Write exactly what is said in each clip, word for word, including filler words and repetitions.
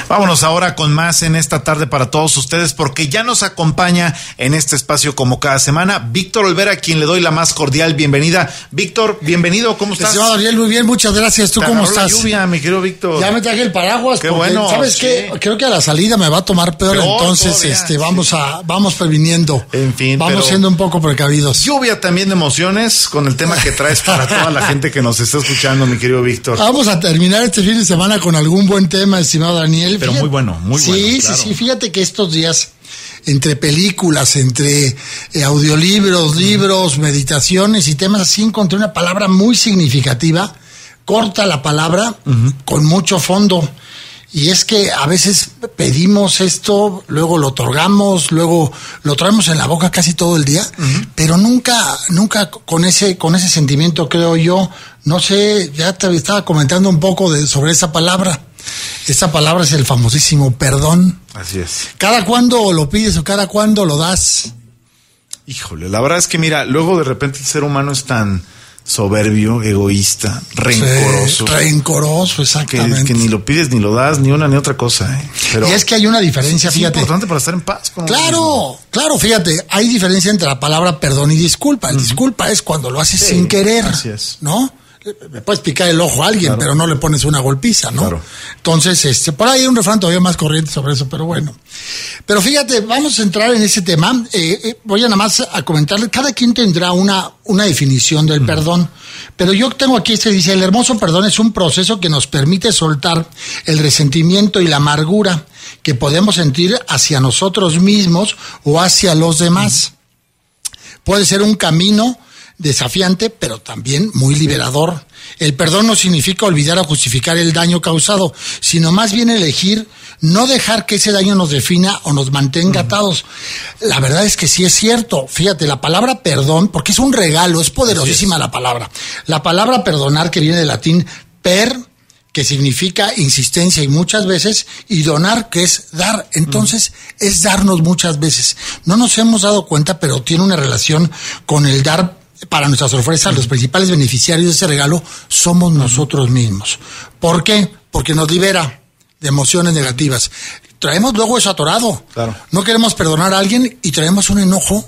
Vámonos ahora con más en esta tarde para todos ustedes, porque ya nos acompaña en este espacio como cada semana Víctor Olvera, a quien le doy la más cordial bienvenida. Víctor, bienvenido, ¿cómo estás? Estimado Ariel, muy bien, muchas gracias. ¿Tú Te cómo agarró estás? La lluvia, mi querido Víctor. Ya me traje el paraguas. Qué porque, bueno. ¿sabes sí. qué? Creo que a la salida me va a tomar peor, Peor entonces todavía, este, vamos sí. a, vamos previniendo. En fin, Vamos pero siendo un poco precavidos. Lluvia también de emociones con el tema que traes para toda la gente que nos está escuchando, mi querido Víctor. Vamos a terminar este fin de semana con algún buen tema, estimado Daniel. Pero Fíjate, muy bueno, muy sí, bueno. Sí, claro. sí, sí. Fíjate que estos días, entre películas, entre eh, audiolibros, libros, meditaciones y temas así, encontré una palabra muy significativa, corta la palabra, uh-huh. con mucho fondo. Y es que a veces pedimos esto, luego lo otorgamos, luego lo traemos en la boca casi todo el día, uh-huh. pero nunca, nunca con ese, con ese sentimiento, creo yo. No sé, ya te estaba comentando un poco de, sobre esa palabra. Esta palabra es el famosísimo perdón. Así es. ¿Cada cuándo lo pides o cada cuándo lo das? Híjole, la verdad es que mira, luego de repente el ser humano es tan soberbio, egoísta, rencoroso. Sí, rencoroso, exactamente. Que, que ni lo pides, ni lo das, ni una ni otra cosa. ¿eh? Pero y es que hay una diferencia, es fíjate. Es importante para estar en paz. Con claro, claro, fíjate, hay diferencia entre la palabra perdón y disculpa. El uh-huh. disculpa es cuando lo haces sí, sin querer, así es. ¿no? Me puedes picar el ojo a alguien, claro. pero no le pones una golpiza, ¿no? Claro. Entonces, este, por ahí hay un refrán todavía más corriente sobre eso, pero bueno. Pero fíjate, vamos a entrar en ese tema. Eh, eh, voy a nada más a comentarle, cada quien tendrá una, una definición del mm. perdón, pero yo tengo aquí, se dice, el hermoso perdón es un proceso que nos permite soltar el resentimiento y la amargura que podemos sentir hacia nosotros mismos o hacia los demás. Mm. Puede ser un camino desafiante, pero también muy liberador. El perdón no significa olvidar o justificar el daño causado, sino más bien elegir no dejar que ese daño nos defina o nos mantenga uh-huh. atados. La verdad es que sí es cierto. Fíjate, la palabra perdón, porque es un regalo, es poderosísima es. la palabra. La palabra perdonar, que viene del latín per, que significa insistencia y muchas veces, y donar, que es dar. Entonces, uh-huh. es darnos muchas veces. No nos hemos dado cuenta, pero tiene una relación con el dar. Para nuestra sorpresa, uh-huh. los principales beneficiarios de ese regalo somos uh-huh. nosotros mismos. ¿Por qué? Porque nos libera de emociones negativas. Traemos luego eso atorado. Claro. No queremos perdonar a alguien y traemos un enojo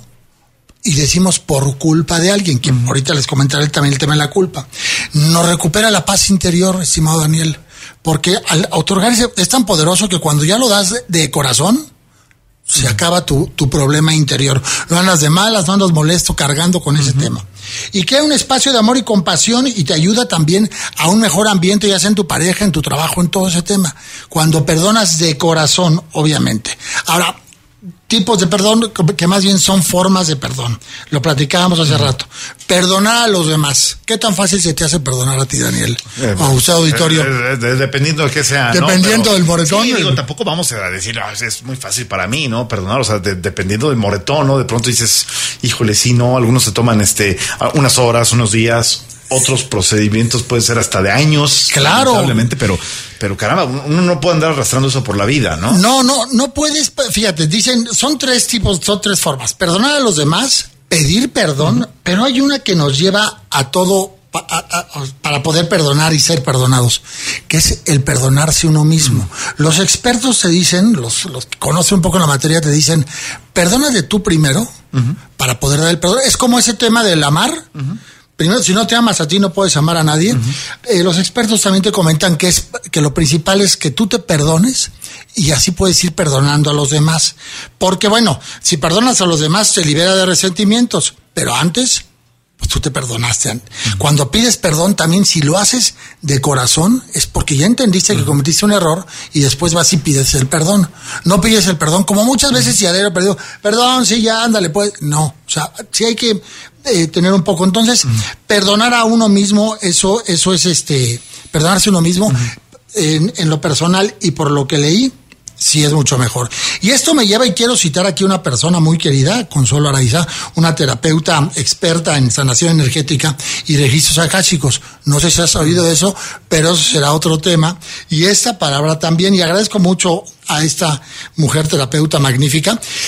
y decimos por culpa de alguien, que uh-huh. ahorita les comentaré también el tema de la culpa. Nos recupera la paz interior, estimado Daniel, porque al otorgar ese, es tan poderoso que cuando ya lo das de, de corazón, se uh-huh. acaba tu, tu problema interior. No andas de malas, no andas molesto cargando con ese uh-huh. tema. Y crea un espacio de amor y compasión y te ayuda también a un mejor ambiente, ya sea en tu pareja, en tu trabajo, en todo ese tema. Cuando perdonas de corazón, obviamente. Ahora, tipos de perdón que más bien son formas de perdón. Lo platicábamos hace uh-huh. rato. Perdonar a los demás. ¿Qué tan fácil se te hace perdonar a ti, Daniel? Eh, o a usted, auditorio. Eh, eh, dependiendo de qué sea. Dependiendo ¿no? Pero, del moretón. Sí, digo, tampoco vamos a decir, oh, es muy fácil para mí, ¿no? Perdonar, o sea, de, dependiendo del moretón, ¿no? De pronto dices, híjole, sí, no, algunos se toman este unas horas, unos días. Otros procedimientos pueden ser hasta de años. Claro. Lamentablemente, pero, pero caramba, uno no puede andar arrastrando eso por la vida, ¿no? No, no, no puedes, fíjate, dicen, son tres tipos, son tres formas. Perdonar a los demás, pedir perdón, uh-huh. pero hay una que nos lleva a todo, a, a, a, para poder perdonar y ser perdonados, que es el perdonarse uno mismo. Uh-huh. Los expertos te dicen, los, los que conocen un poco la materia, te dicen, perdónate tú primero, uh-huh. para poder dar el perdón. Es como ese tema del amar. Uh-huh. Primero, si no te amas a ti, no puedes amar a nadie. Uh-huh. Eh, los expertos también te comentan que es que lo principal es que tú te perdones y así puedes ir perdonando a los demás. Porque, bueno, si perdonas a los demás, te libera de resentimientos. Pero antes, pues tú te perdonaste. Uh-huh. Cuando pides perdón, también si lo haces de corazón, es porque ya entendiste uh-huh. que cometiste un error y después vas y pides el perdón. No pides el perdón, como muchas veces uh-huh. si adero perdido, perdón, sí, ya, ándale, pues. No, o sea, sí hay que eh, tener un poco. Entonces, uh-huh. perdonar a uno mismo, eso, eso es este, perdonarse a uno mismo, uh-huh. en, en lo personal y por lo que leí, sí es mucho mejor. Y esto me lleva, y quiero citar aquí una persona muy querida, Consuelo Araiza, una terapeuta experta en sanación energética y registros akáshicos. No sé si has oído de eso, pero eso será otro tema. Y esta palabra también, y agradezco mucho a esta mujer terapeuta magnífica.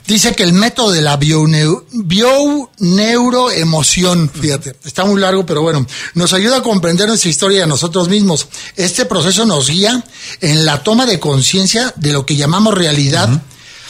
Dice que el método de la bioneu- bioneuroemoción, fíjate, está muy largo, pero bueno, nos ayuda a comprender nuestra historia de nosotros mismos. Este proceso nos guía en la toma de conciencia de lo que llamamos realidad, uh-huh.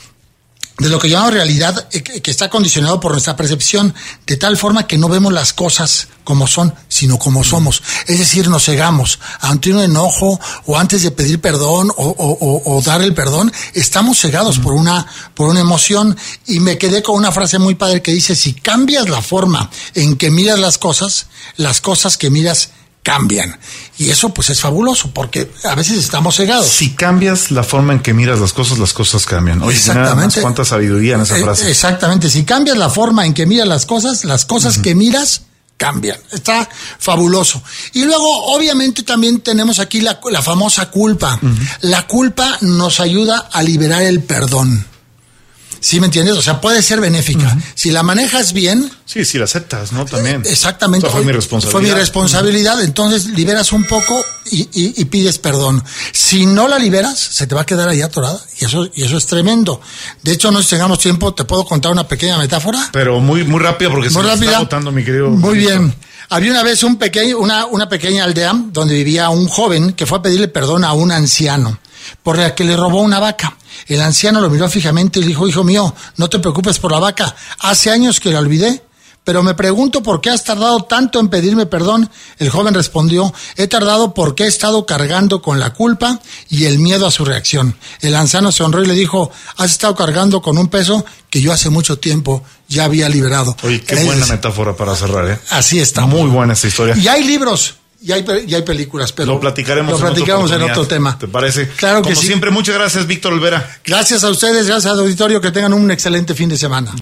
de lo que llamamos realidad eh, que está condicionado por nuestra percepción, de tal forma que no vemos las cosas como son, sino como somos. Es decir, nos cegamos ante un enojo o antes de pedir perdón o, o, o, o dar el perdón, estamos cegados uh-huh. por una, por una emoción. Y me quedé con una frase muy padre que dice, si cambias la forma en que miras las cosas, las cosas que miras cambian. Y eso pues es fabuloso, porque a veces estamos cegados. Si cambias la forma en que miras las cosas, las cosas cambian. Oye, exactamente. Cuánta sabiduría en esa frase. Exactamente. Si cambias la forma en que miras las cosas, las cosas uh-huh. que miras cambian. Está fabuloso. Y luego, obviamente, también tenemos aquí la, la famosa culpa. Uh-huh. La culpa nos ayuda a liberar el perdón. ¿Sí me entiendes? O sea, puede ser benéfica. Uh-huh. Si la manejas bien... Sí, si la aceptas, ¿no? También. Exactamente. Fue mi responsabilidad. Fue mi responsabilidad. Uh-huh. Entonces, liberas un poco y, y, y pides perdón. Si no la liberas, se te va a quedar ahí atorada. Y eso, y eso es tremendo. De hecho, no tengamos tiempo, ¿te puedo contar una pequeña metáfora? Pero muy, muy rápido porque muy se me está agotando, mi querido. Muy bien. Había una vez un pequeño, una, una pequeña aldea donde vivía un joven que fue a pedirle perdón a un anciano por la que le robó una vaca. El anciano lo miró fijamente y le dijo, hijo mío, no te preocupes por la vaca, hace años que la olvidé, pero me pregunto por qué has tardado tanto en pedirme perdón. El joven respondió, he tardado porque he estado cargando con la culpa y el miedo a su reacción. El anciano sonrió y le dijo, has estado cargando con un peso que yo hace mucho tiempo ya había liberado. Oye, qué es, buena metáfora para cerrar, ¿eh? Así está. Muy buena esta historia. Y hay libros. Y hay, y hay películas, pero lo platicaremos, lo platicamos en, en otro tema. ¿Te parece? Claro que Como sí. siempre, muchas gracias, Víctor Olvera. Gracias a ustedes, gracias al auditorio, que tengan un excelente fin de semana.